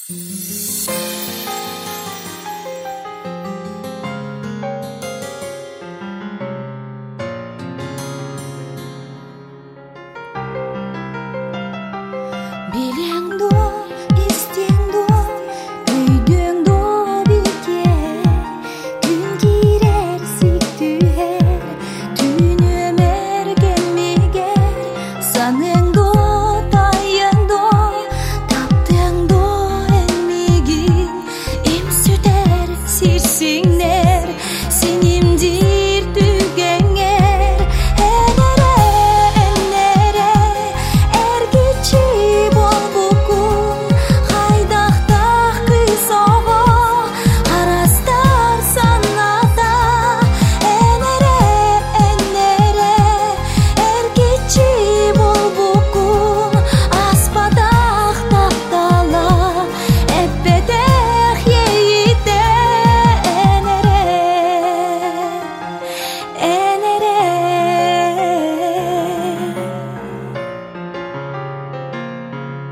Билең до, истең до, өйдөң до битер, күн кирер сиктүер, түнү мерген мегер, саның до, тайың до, таптың до энмигин, имсүтер сирсиңнер, сенимдир түгеңер, энере, эргичи болбукун, хайдактах кызого, арастар саната, энере, эргичи болбукун, аспадах таптала, эппедех ейите, энере.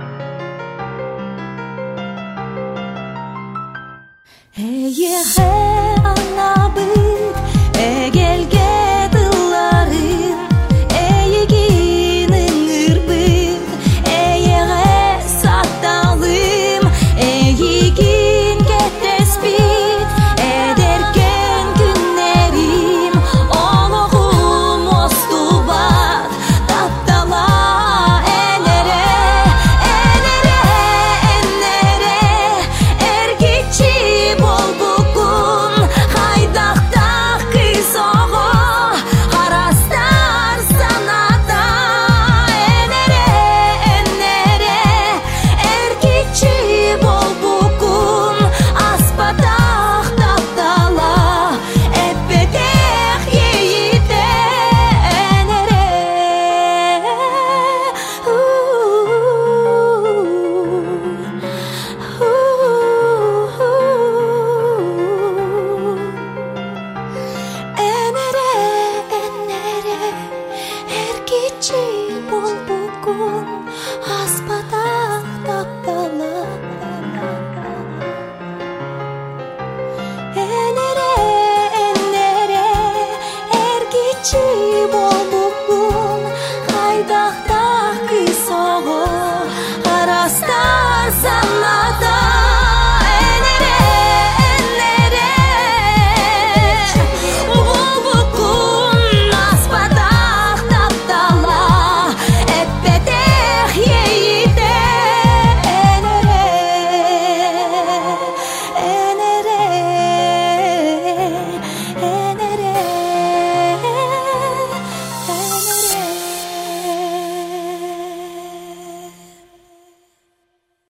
Hey, yeah.